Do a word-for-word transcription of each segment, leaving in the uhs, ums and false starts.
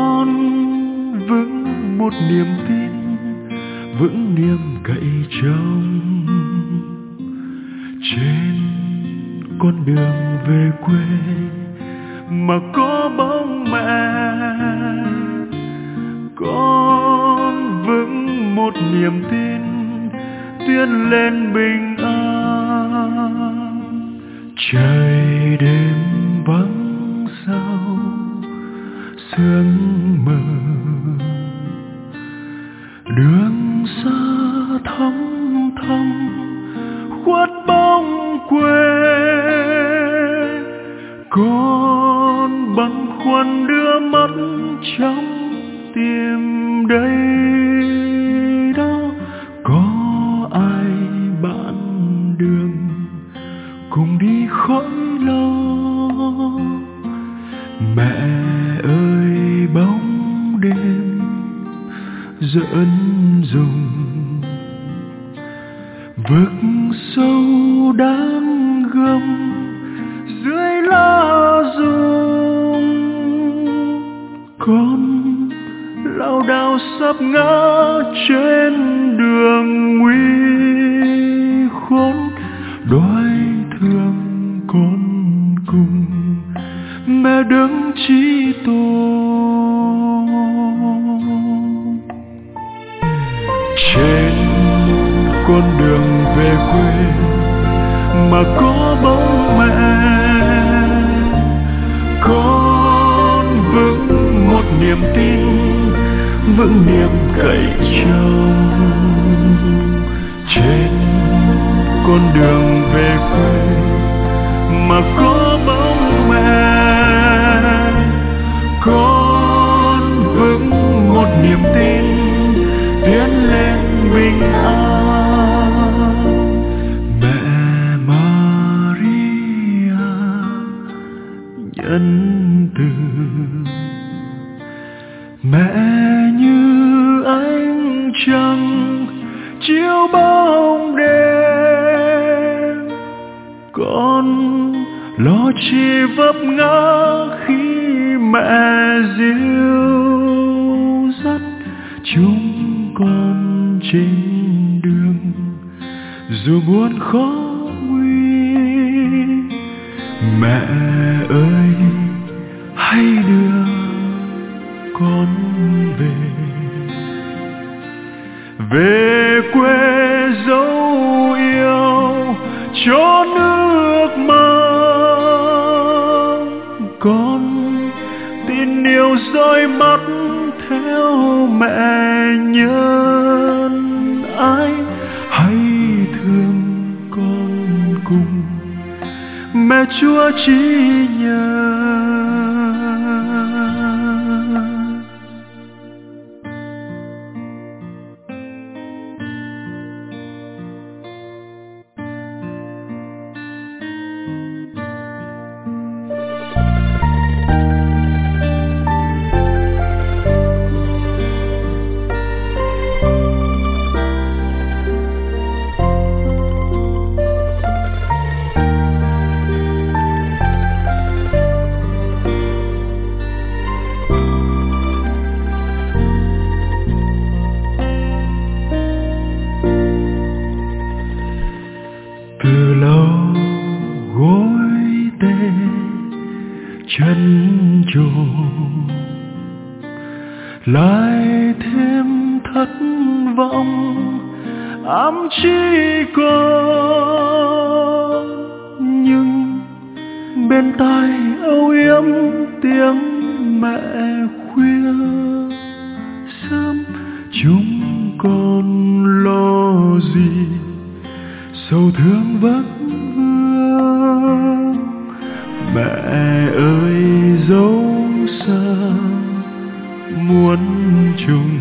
con vững một niềm tin, vững niềm cậy trông trên con đường về quê mà có bóng mẹ. Con vững một niềm tin tiến lên bình an. Trời đêm vắng sao sương mờ, đường xa thăm thăm khuất bóng quê. Con băn khoăn đưa mắt trong tìm đây đó, có ai bạn đường cùng đi khỏi lo. Mẹ ơi bóng đêm dẫn dùng vực sâu đang gầm dưới lá rụng. Con lao đao sắp ngã trên đường nguy khốn, đói thương con cùng mẹ đứng chi tôn. Trên con đường về quê mà có bóng mẹ, con vững một niềm tin, vững niềm cậy trông trên con đường về quê mà có bóng mẹ. Con vững một niềm tin tiến lên bình an. Mẹ Maria nhân từ, mẹ như ánh trăng chiếu bóng đêm. Con lo chi vấp ngã khi mẹ dìu dắt chúng con trên đường, dù buồn khó nguy. Mẹ ơi hãy đưa con về, về quê dấu yêu cho nước mang. Con tin yêu dõi mắt theo mẹ nhân ái, hãy thương con cùng mẹ Chúa chỉ nhờ. Từ lâu gối tê chân trùng, lại thêm thất vọng ám chi con. Nhưng bên tai âu yếm tiếng mẹ khuya sớm, chúng con lo gì sầu thương vất vương. Mẹ ơi dấu xa muôn trùng,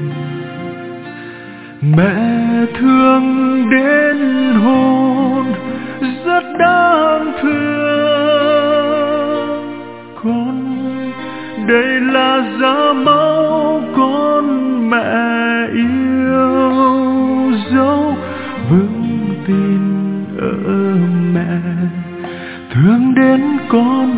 mẹ thương đến hồn rất đáng thương. Con đây là giá máu con mẹ yêu dấu, vững tin ở mẹ thương đến con